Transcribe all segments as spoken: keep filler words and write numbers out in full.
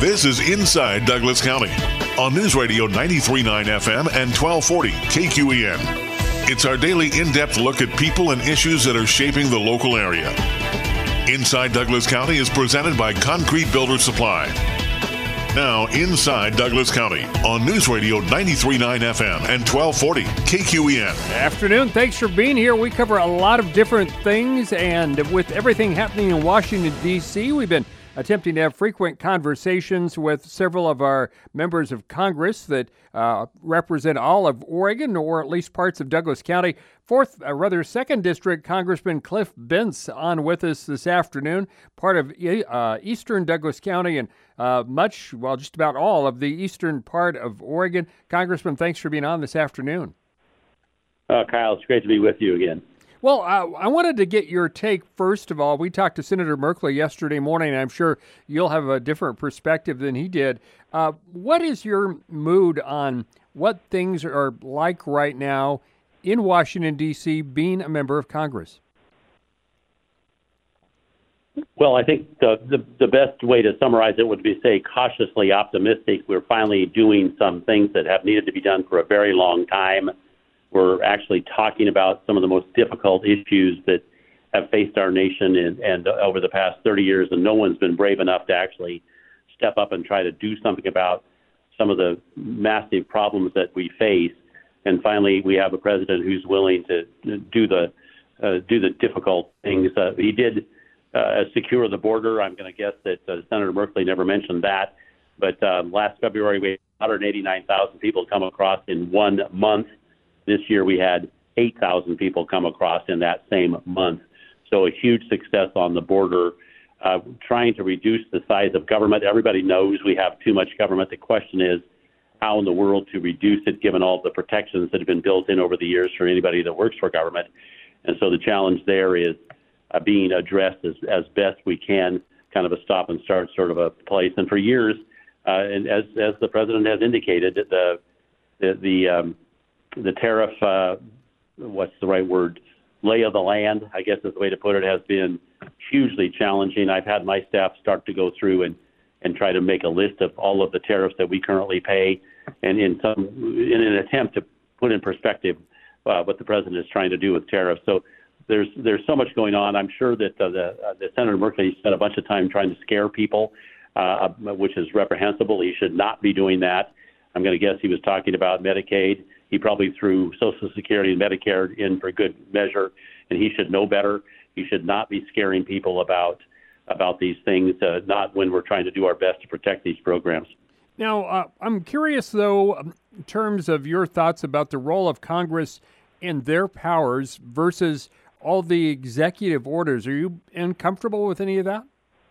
This is Inside Douglas County on News Radio ninety-three point nine F M and twelve forty K Q E N. It's our daily in-depth look at people and issues that are shaping the local area. Inside Douglas County is presented by Concrete Builder Supply. Now, Inside Douglas County on News Radio ninety-three point nine F M and twelve forty K Q E N. Afternoon. Thanks for being here. We cover a lot of different things, and with everything happening in Washington, D C, we've been attempting to have frequent conversations with several of our members of Congress that uh, represent all of Oregon, or at least parts of Douglas County. Fourth, uh, rather, second District Congressman Cliff Bentz on with us this afternoon, part of uh, Eastern Douglas County and uh, much, well, just about all of the eastern part of Oregon. Congressman, thanks for being on this afternoon. Uh, Kyle, it's great to be with you again. Well, uh, I wanted to get your take, first of all. We talked to Senator Merkley yesterday morning, and I'm sure you'll have a different perspective than he did. Uh, what is your mood on what things are like right now in Washington, D C, being a member of Congress? Well, I think the, the, the best way to summarize it would be say cautiously optimistic. We're finally doing some things that have needed to be done for a very long time. We're actually talking about some of the most difficult issues that have faced our nation and, and over the past thirty years, and no one's been brave enough to actually step up and try to do something about some of the massive problems that we face. And finally, we have a president who's willing to do the uh, do the difficult things. Uh, he did uh, secure the border. I'm going to guess that uh, Senator Merkley never mentioned that. But uh, last February, we had one hundred eighty-nine thousand people come across in one month. This year, we had eight thousand people come across in that same month. So a huge success on the border, uh, trying to reduce the size of government. Everybody knows we have too much government. The question is how in the world to reduce it, given all the protections that have been built in over the years for anybody that works for government. And so the challenge there is uh, being addressed as, as best we can, kind of a stop and start sort of a place. And for years, uh, and as, as the president has indicated, the, the, the um, The tariff, uh, what's the right word, lay of the land, I guess is the way to put it, has been hugely challenging. I've had my staff start to go through and, and try to make a list of all of the tariffs that we currently pay, and in some in an attempt to put in perspective uh, what the president is trying to do with tariffs. So there's there's so much going on. I'm sure that uh, the, uh, the Senator Merkley spent a bunch of time trying to scare people, uh, which is reprehensible. He should not be doing that. I'm going to guess he was talking about Medicaid. He probably threw Social Security and Medicare in for good measure, and he should know better. He should not be scaring people about about these things, uh, not when we're trying to do our best to protect these programs. Now, uh, I'm curious, though, in terms of your thoughts about the role of Congress and their powers versus all the executive orders. Are you uncomfortable with any of that?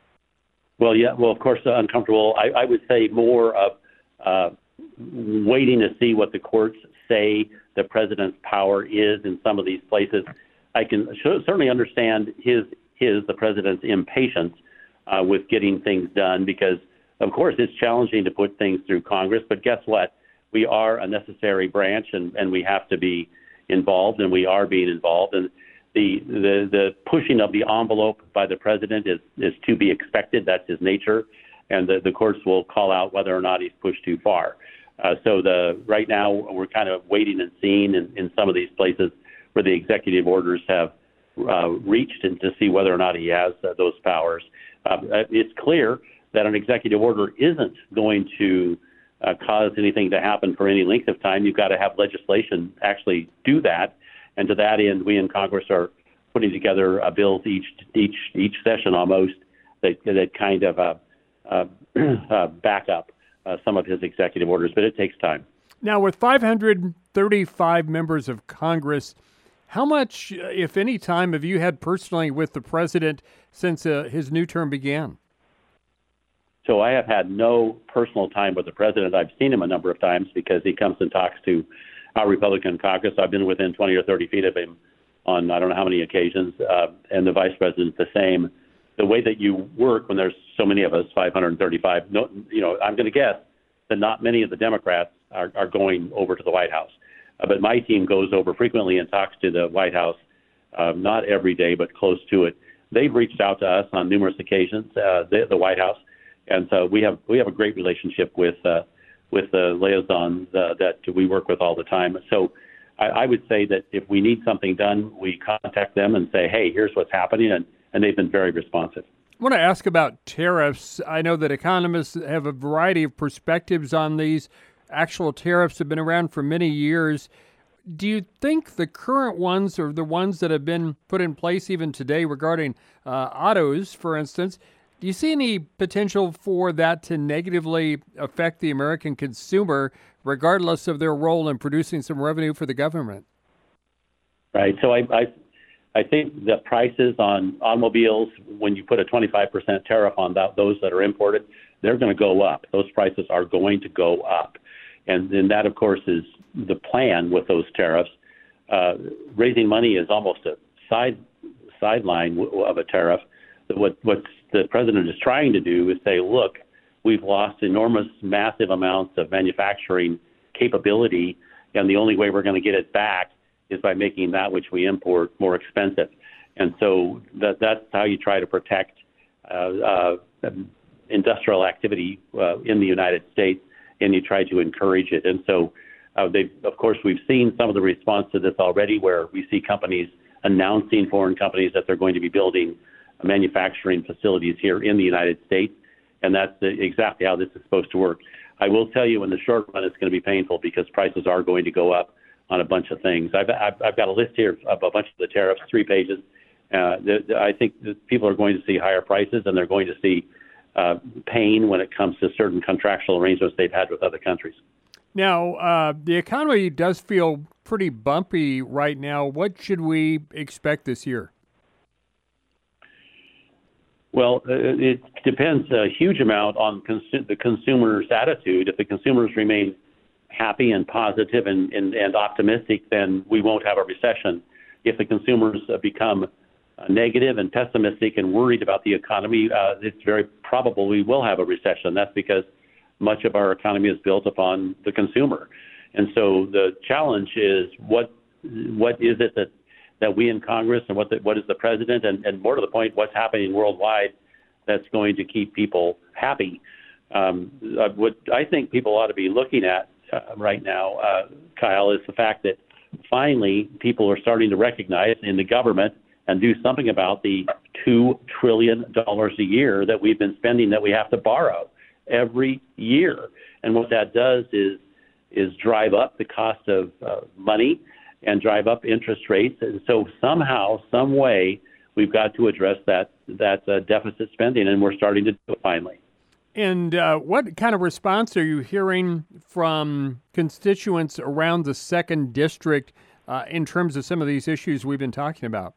Well, yeah, well, of course, uh, uncomfortable. I, I would say more of uh, waiting to see what the courts say the president's power is in some of these places. I can certainly understand his, his the president's impatience uh, with getting things done because, of course, it's challenging to put things through Congress. But guess what? We are a necessary branch, and, and we have to be involved, and we are being involved. And the, the, the pushing of the envelope by the president is, is to be expected. That's his nature. And the, the courts will call out whether or not he's pushed too far. Uh, so the right now we're kind of waiting and seeing in, in some of these places where the executive orders have uh, reached and to see whether or not he has uh, those powers. Uh, it's clear that an executive order isn't going to uh, cause anything to happen for any length of time. You've got to have legislation actually do that. And to that end, we in Congress are putting together uh, bills each each each session almost that, that kind of uh, uh, uh, back up Uh, some of his executive orders, but it takes time. Now, with five hundred thirty-five members of Congress, how much, if any, time have you had personally with the president since uh, his new term began? So I have had no personal time with the president. I've seen him a number of times because he comes and talks to our Republican caucus. I've been within twenty or thirty feet of him on I don't know how many occasions, uh, and the vice president's the same. The way that you work when there's so many of us, five hundred thirty-five, no, you know, I'm going to guess that not many of the Democrats are, are going over to the White House. Uh, but my team goes over frequently and talks to the White House, uh, not every day, but close to it. They've reached out to us on numerous occasions, uh, the, the White House, And so we have we have a great relationship with uh, with the liaisons uh, that we work with all the time. So I, I would say that if we need something done, we contact them and say, hey, here's what's happening, and, and they've been very responsive. I want to ask about tariffs. I know that economists have a variety of perspectives on these. Actual tariffs have been around for many years. Do you think the current ones, or the ones that have been put in place even today regarding uh, autos, for instance, do you see any potential for that to negatively affect the American consumer, regardless of their role in producing some revenue for the government? Right. So I, I I think the prices on automobiles, when you put a twenty-five percent tariff on that, those that are imported, they're going to go up. Those prices are going to go up. And then that, of course, is the plan with those tariffs. Uh, raising money is almost a side sideline of a tariff. What what the president is trying to do is say, look, we've lost enormous, massive amounts of manufacturing capability, and the only way we're going to get it back is by making that which we import more expensive. And so that that's how you try to protect uh, uh, industrial activity uh, in the United States, and you try to encourage it. And so uh, they, of course, we've seen some of the response to this already, where we see companies announcing, foreign companies, that they're going to be building manufacturing facilities here in the United States, and that's the, exactly how this is supposed to work. I will tell you, in the short run, it's going to be painful because prices are going to go up on a bunch of things. I've, I've, I've got a list here of a bunch of the tariffs, three pages. Uh, the, the, I think that people are going to see higher prices, and they're going to see uh, pain when it comes to certain contractual arrangements they've had with other countries. Now, uh, the economy does feel pretty bumpy right now. What should we expect this year? Well, it depends a huge amount on cons- the consumer's attitude. If the consumers remain happy and positive and, and, and optimistic, then we won't have a recession. If the consumers uh, become uh, negative and pessimistic and worried about the economy, uh, it's very probable we will have a recession. That's because much of our economy is built upon the consumer. And so the challenge is what what is it that, that we in Congress and what the, what is the president, and, and more to the point, what's happening worldwide that's going to keep people happy. Um, uh, what I think people ought to be looking at uh, right now, uh, Kyle, is the fact that finally people are starting to recognize in the government and do something about the two trillion dollars a year that we've been spending that we have to borrow every year. And what that does is is drive up the cost of uh, money and drive up interest rates. And so somehow, some way, we've got to address that that uh, deficit spending, and we're starting to do it finally. And uh, what kind of response are you hearing from constituents around the second district uh, in terms of some of these issues we've been talking about?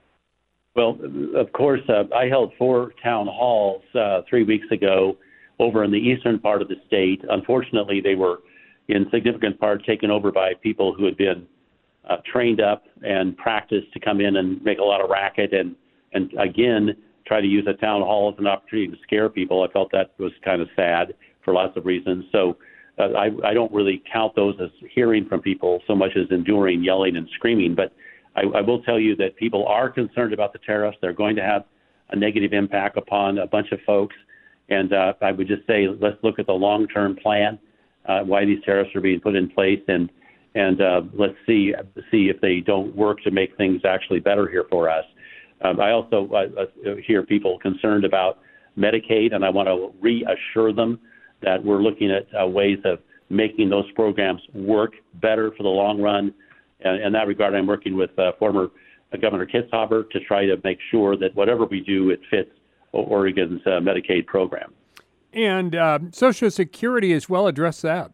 Well, of course, uh, I held four town halls uh, three weeks ago over in the eastern part of the state. Unfortunately, they were in significant part taken over by people who had been uh, trained up and practiced to come in and make a lot of racket and, and again, try to use a town hall as an opportunity to scare people. I felt that was kind of sad for lots of reasons. So uh, I, I don't really count those as hearing from people so much as enduring yelling and screaming. But I, I will tell you that people are concerned about the tariffs. They're going to have a negative impact upon a bunch of folks. And uh, I would just say, let's look at the long-term plan, uh, why these tariffs are being put in place, and and uh, let's see see if they don't work to make things actually better here for us. Um, I also uh, hear people concerned about Medicaid, and I want to reassure them that we're looking at uh, ways of making those programs work better for the long run. And in that regard, I'm working with uh, former uh, Governor Kitzhaber to try to make sure that whatever we do, it fits Oregon's uh, Medicaid program. And uh, Social Security as well, address that.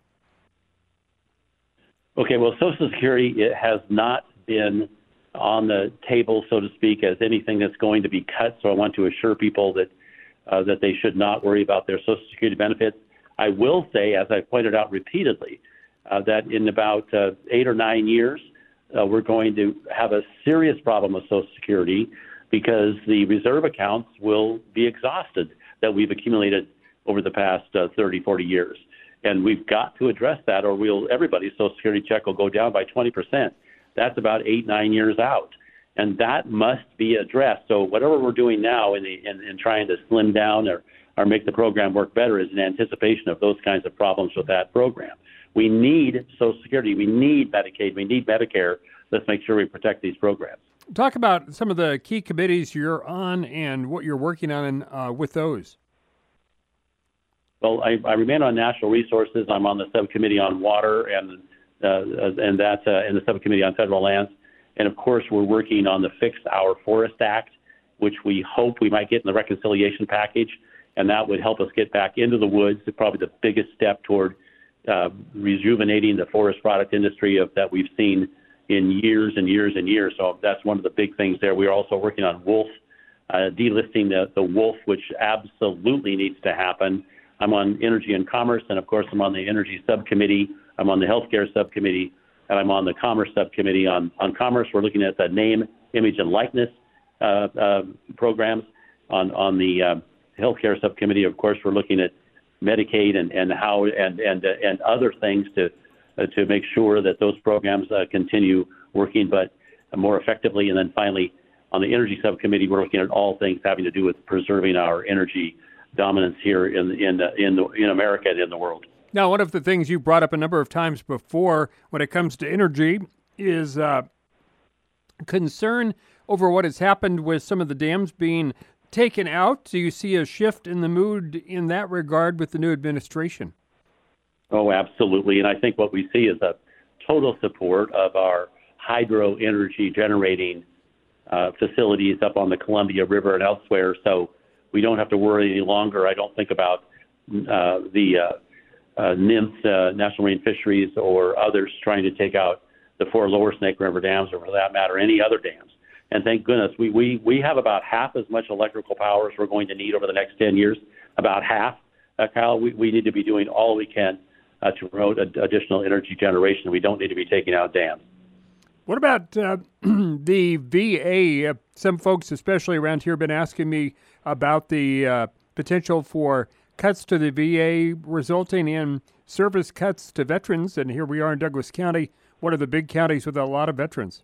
Okay, well, Social Security, it has not been on the table, so to speak, as anything that's going to be cut. So I want to assure people that uh, that they should not worry about their Social Security benefits. I will say, as I pointed out repeatedly, uh, that in about uh, eight or nine years, uh, we're going to have a serious problem with Social Security because the reserve accounts will be exhausted that we've accumulated over the past uh, thirty, forty years. And we've got to address that, or we'll everybody's Social Security check will go down by twenty percent. That's about eight, nine years out. And that must be addressed. So whatever we're doing now in, the, in, in trying to slim down our, or make the program work better is in anticipation of those kinds of problems with that program. We need Social Security. We need Medicaid. We need Medicare. Let's make sure we protect these programs. Talk about some of the key committees you're on and what you're working on uh, with those. Well, I, I remain on natural resources. I'm on the subcommittee on water and uh, and that's uh, in the subcommittee on federal lands. And of course, we're working on the Fix Our Forest Act, which we hope we might get in the reconciliation package, and that would help us get back into the woods. It's probably the biggest step toward uh, rejuvenating the forest product industry of, that we've seen in years and years and years. So that's one of the big things there. We are also working on wolf, uh, delisting the, the wolf, which absolutely needs to happen. I'm on Energy and Commerce, and of course I'm on the Energy Subcommittee. I'm on the Healthcare Subcommittee, and I'm on the Commerce Subcommittee. On, on Commerce, we're looking at the name, image, and likeness uh, uh, programs. On, on the uh, Healthcare Subcommittee, of course, we're looking at Medicaid and, and how and and uh, and other things to uh, to make sure that those programs uh, continue working, but more effectively. And then finally, on the Energy Subcommittee, we're looking at all things having to do with preserving our energy dominance here in in uh, in, the, in America and in the world. Now, one of the things you brought up a number of times before when it comes to energy is uh, concern over what has happened with some of the dams being taken out. Do you see a shift in the mood in that regard with the new administration? Oh, absolutely. And I think what we see is a total support of our hydro energy generating uh, facilities up on the Columbia River and elsewhere. So we don't have to worry any longer, I don't think, about uh, the uh, uh, N I M F, uh, National Marine Fisheries, or others trying to take out the four lower Snake River dams, or for that matter, any other dams. And thank goodness, we, we, we have about half as much electrical power as we're going to need over the next ten years, about half. Uh, Kyle, we, we need to be doing all we can uh, to promote ad- additional energy generation. We don't need to be taking out dams. What about uh, the V A? Uh, some folks, especially around here, have been asking me about the uh, potential for cuts to the V A resulting in service cuts to veterans. And here we are in Douglas County, one of the big counties with a lot of veterans.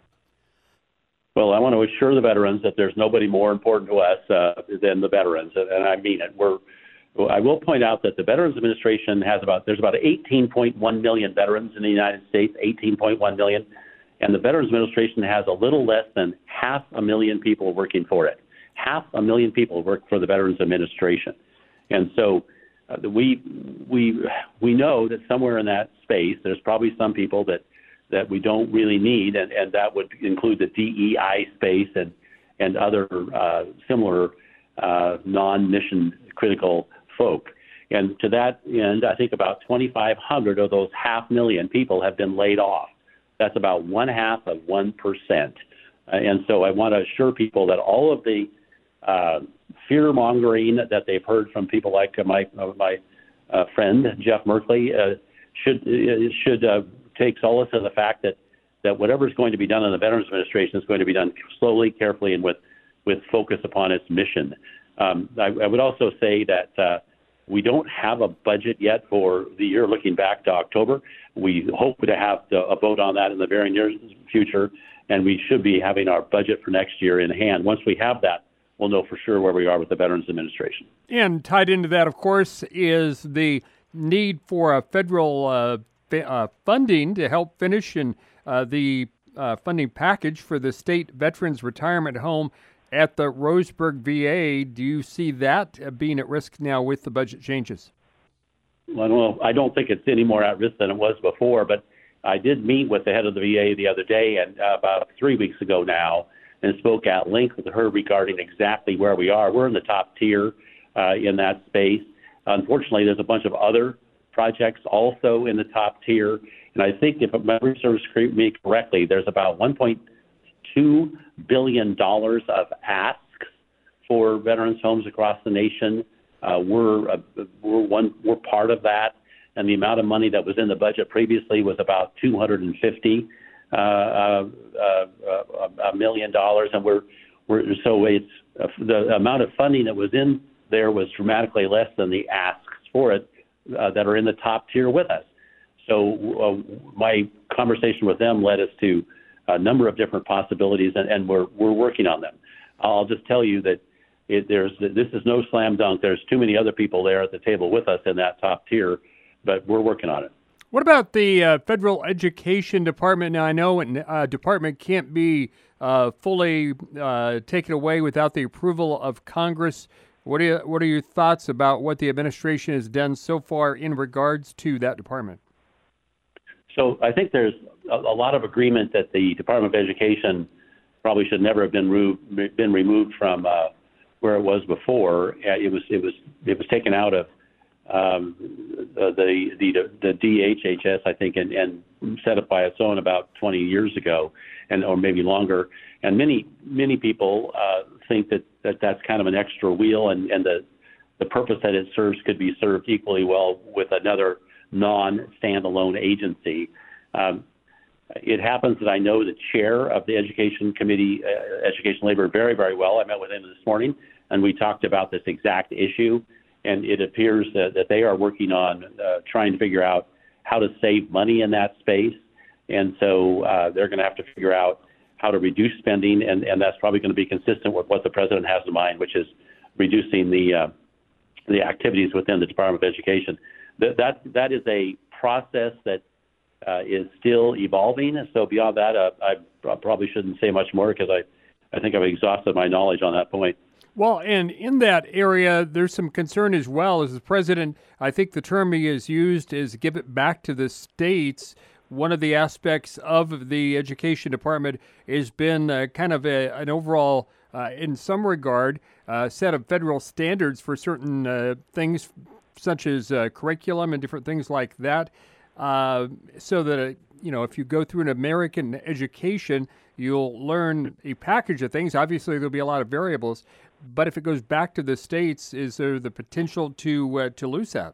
Well, I want to assure the veterans that there's nobody more important to us uh, than the veterans, and I mean it. We're, I will point out that the Veterans Administration has about, there's about eighteen point one million veterans in the United States, eighteen point one million, and the Veterans Administration has a little less than half a million people working for it. Half a million people work for the Veterans Administration. And so uh, we, we, we know that somewhere in that space, there's probably some people that that we don't really need, and, and that would include the D E I space and, and other uh, similar uh, non-mission critical folk. And to that end, I think about twenty-five hundred of those half million people have been laid off. That's about one half of one percent. Uh, and so I want to assure people that all of the uh, fear-mongering that they've heard from people like uh, my, uh, my uh, friend, Jeff Merkley, uh, should, uh, should uh, take solace in the fact that, that whatever is going to be done in the Veterans Administration is going to be done slowly, carefully, and with, with focus upon its mission. Um, I, I would also say that uh, we don't have a budget yet for the year looking back to October. We hope to have to, a vote on that in the very near future, and we should be having our budget for next year in hand. Once we have that, we'll know for sure where we are with the Veterans Administration. And tied into that, of course, is the need for a federal uh, Uh, funding to help finish in uh, the uh, funding package for the state veterans retirement home at the Roseburg V A. Do you see that uh, being at risk now with the budget changes? Well, I don't think it's any more at risk than it was before, but I did meet with the head of the V A the other day, and uh, about three weeks ago now, and spoke at length with her regarding exactly where we are. We're in the top tier uh, in that space. Unfortunately, there's a bunch of other projects also in the top tier. And I think if memory serves me correctly, there's about one point two billion dollars of asks for veterans homes across the nation. Uh, we're, uh, we're, one, we're part of that. And the amount of money that was in the budget previously was about two hundred fifty uh, uh, uh, a million dollars. And we're, we're so it's uh, the amount of funding that was in there was dramatically less than the asks for it. Uh, that are in the top tier with us. So uh, my conversation with them led us to a number of different possibilities, and, and we're we're working on them. I'll just tell you that it, there's this is no slam dunk. There's too many other people there at the table with us in that top tier, but we're working on it. What about the uh, Federal Education Department? Now, I know a uh, department can't be uh, fully uh, taken away without the approval of Congress. What are, you, what are your thoughts about what the administration has done so far in regards to that department? So I think there's a, a lot of agreement that the Department of Education probably should never have been, re- been removed from uh, where it was before. It was it was it was taken out of um, the, the the the D H H S, I think, and, and set up by its own about twenty years ago, and or maybe longer. And many many people uh, think that, that that's kind of an extra wheel, and, and the the purpose that it serves could be served equally well with another non-standalone agency. Um, it happens that I know the chair of the Education Committee, uh, Education Labor, very, very well. I met with him this morning, and we talked about this exact issue. And it appears that, that they are working on uh, trying to figure out how to save money in that space. And so uh, they're going to have to figure out how to reduce spending, and, and that's probably going to be consistent with what the president has in mind, which is reducing the uh, the activities within the Department of Education. That that, that is a process that uh, is still evolving. So beyond that, uh, I probably shouldn't say much more because I, I think I've exhausted my knowledge on that point. Well, and in that area, there's some concern as well. As the president, I think the term he has used is give it back to the states. One of the aspects of the education department has been uh, kind of a, an overall, uh, in some regard, uh, set of federal standards for certain uh, things, such as uh, curriculum and different things like that, uh, so that, uh, you know, if you go through an American education, you'll learn a package of things. Obviously, there'll be a lot of variables, but if it goes back to the states, is there the potential to uh, to lose that?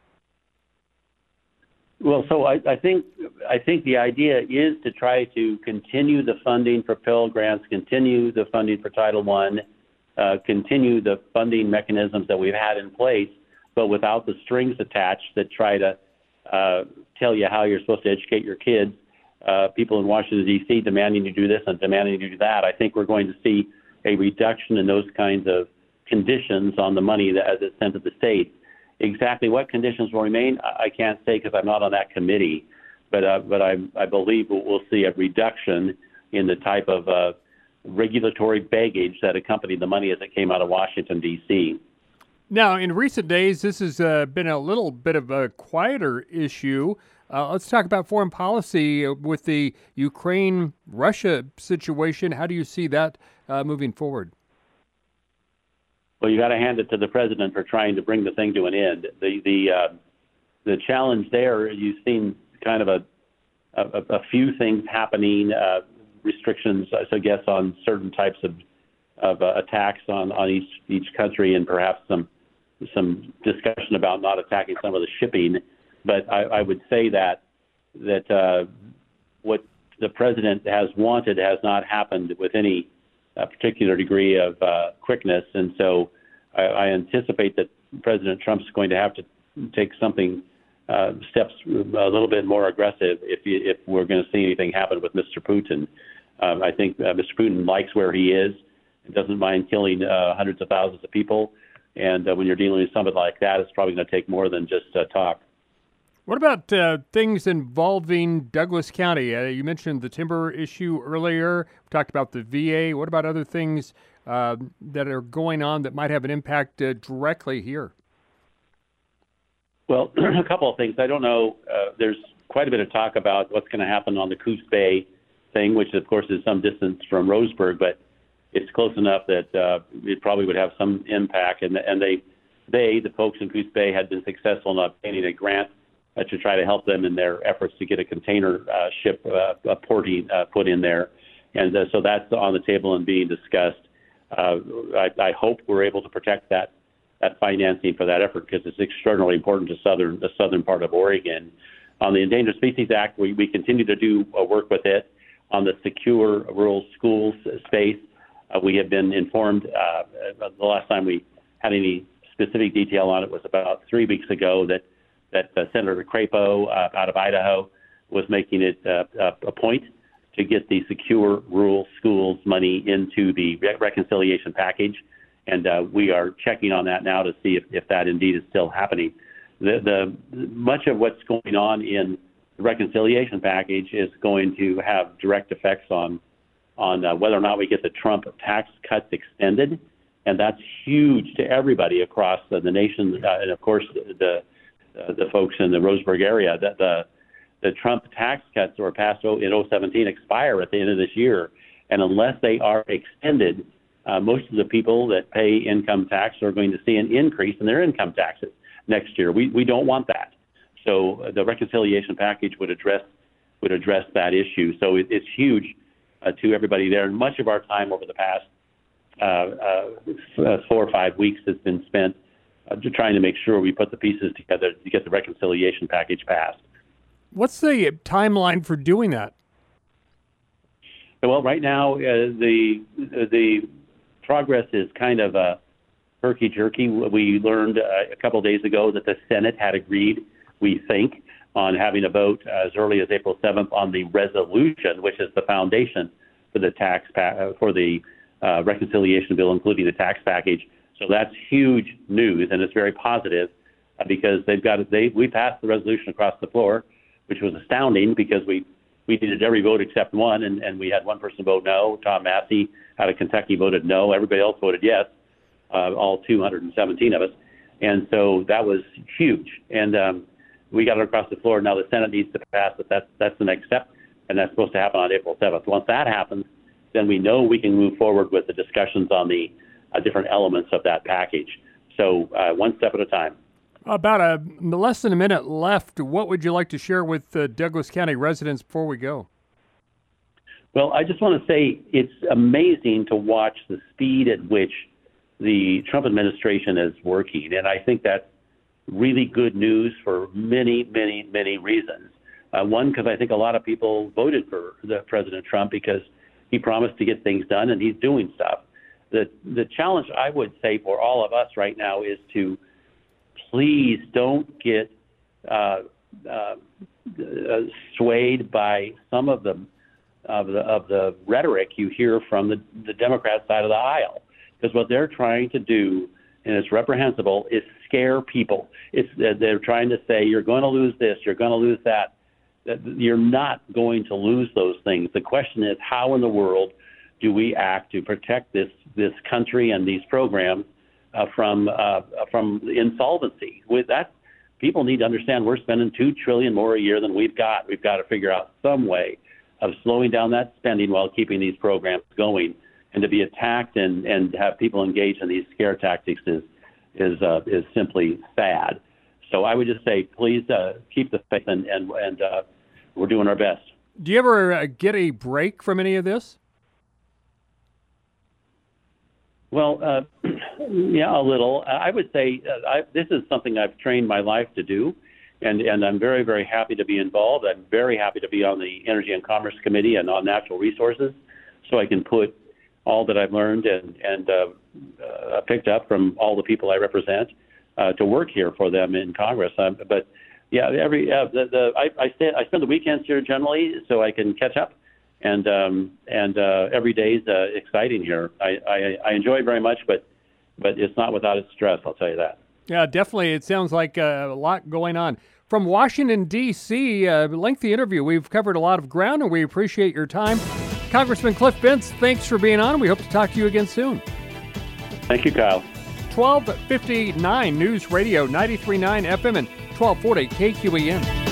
Well, so I, I think I think the idea is to try to continue the funding for Pell Grants, continue the funding for Title One, uh, continue the funding mechanisms that we've had in place, but without the strings attached that try to uh, tell you how you're supposed to educate your kids. Uh, people in Washington, D C demanding you do this and demanding you do that. I think we're going to see a reduction in those kinds of conditions on the money that as it's sent to the states. Exactly what conditions will remain, I can't say because I'm not on that committee, but uh, but I, I believe we'll see a reduction in the type of uh, regulatory baggage that accompanied the money as it came out of Washington, D C. Now, in recent days, this has uh, been a little bit of a quieter issue. Uh, let's talk about foreign policy with the Ukraine-Russia situation. How do you see that uh, moving forward? Well, you got to hand it to the president for trying to bring the thing to an end. The the uh, the challenge there, you've seen kind of a a, a few things happening, uh, restrictions, I guess, on certain types of of uh, attacks on, on each each country, and perhaps some some discussion about not attacking some of the shipping. But I, I would say that that uh, what the president has wanted has not happened with any uh, particular degree of uh, quickness, and so I, I anticipate that President Trump's going to have to take something uh, steps a little bit more aggressive if if we're going to see anything happen with Mister Putin. Um, I think uh, Mister Putin likes where he is. Doesn't mind killing uh, hundreds of thousands of people, and uh, when you're dealing with somebody like that, it's probably going to take more than just uh, talk. What about uh, things involving Douglas County? Uh, you mentioned the timber issue earlier. We talked about the V A. What about other things uh, that are going on that might have an impact uh, directly here? Well, a couple of things. I don't know. Uh, there's quite a bit of talk about what's going to happen on the Coos Bay thing, which, of course, is some distance from Roseburg, but it's close enough that uh, it probably would have some impact. And, and they, they, the folks in Coos Bay, had been successful in obtaining a grant uh, to try to help them in their efforts to get a container uh, ship uh, a porting uh, put in there. And uh, so that's on the table and being discussed. Uh, I, I hope we're able to protect that that financing for that effort because it's extraordinarily important to southern the southern part of Oregon. On the Endangered Species Act, we, we continue to do uh, work with it. On the secure rural schools space, Uh, we have been informed, uh, the last time we had any specific detail on it was about three weeks ago that, that uh, Senator Crapo uh, out of Idaho was making it uh, a point to get the secure rural schools money into the re- reconciliation package. and uh, we are checking on that now to see if, if that indeed is still happening. The, the much of what's going on in the reconciliation package is going to have direct effects on on uh, whether or not we get the Trump tax cuts extended, and that's huge to everybody across the, the nation, uh, and of course the uh, the folks in the Roseburg area. That the the Trump tax cuts that were passed in oh seventeen expire at the end of this year, and unless they are extended, uh, most of the people that pay income tax are going to see an increase in their income taxes next year. We we don't want that. So uh, the reconciliation package would address would address that issue. So it, it's huge uh, to everybody there. And much of our time over the past uh, uh, four or five weeks has been spent uh, to trying to make sure we put the pieces together to get the reconciliation package passed. What's the timeline for doing that? Well, right now uh, the the progress is kind of uh, herky-jerky. We learned uh, a couple of days ago that the Senate had agreed, we think, on having a vote as early as April seventh on the resolution, which is the foundation for the tax pa- for the uh, reconciliation bill, including the tax package. So that's huge news, and it's very positive uh, because they've got they we passed the resolution across the floor, which was astounding because we we needed every vote except one, and, and we had one person vote no. Tom Massey out of Kentucky voted no. Everybody else voted yes. Uh, all two hundred seventeen of us, and so that was huge. And um, we got it across the floor. Now the Senate needs to pass it. That's that's the next step, and that's supposed to happen on April seventh. Once that happens, then we know we can move forward with the discussions on the uh, different elements of that package. So uh, one step at a time. About a less than a minute left. What would you like to share with the Douglas County residents before we go? Well, I just want to say it's amazing to watch the speed at which the Trump administration is working, and I think that's really good news for many, many, many reasons. Uh, one, because I think a lot of people voted for the President Trump because he promised to get things done, and he's doing stuff. The the challenge, I would say, for all of us right now is to please don't get uh, uh, swayed by some of the of the of the rhetoric you hear from the, the Democrat side of the aisle. Because what they're trying to do, and it's reprehensible, is scare people. It's they're trying to say you're going to lose this, you're going to lose that. You're not going to lose those things. The question is, how in the world do we act to protect this this country and these programs uh, from uh, from insolvency? With that, people need to understand we're spending two trillion dollars more a year than we've got. We've got to figure out some way of slowing down that spending while keeping these programs going. And to be attacked and, and have people engage in these scare tactics is is uh, is simply sad. So I would just say, please uh, keep the faith, and and, and uh, we're doing our best. Do you ever uh, get a break from any of this? Well, uh, yeah, a little. I would say uh, I, this is something I've trained my life to do, and, and I'm very, very happy to be involved. I'm very happy to be on the Energy and Commerce Committee and on Natural Resources, so I can put all that I've learned and, and uh, uh, picked up from all the people I represent uh, to work here for them in Congress. Um, but yeah, every uh, the, the I I, stay, I spend the weekends here generally so I can catch up, and um, and uh, every day is uh, exciting here. I, I I enjoy it very much, but but it's not without its stress. I'll tell you that. Yeah, definitely. It sounds like uh, a lot going on. From Washington, D C, a lengthy interview. We've covered a lot of ground, and we appreciate your time. Congressman Cliff Bentz, thanks for being on. We hope to talk to you again soon. Thank you, Kyle. twelve fifty-nine News Radio, ninety-three point nine F M and twelve forty K Q E N.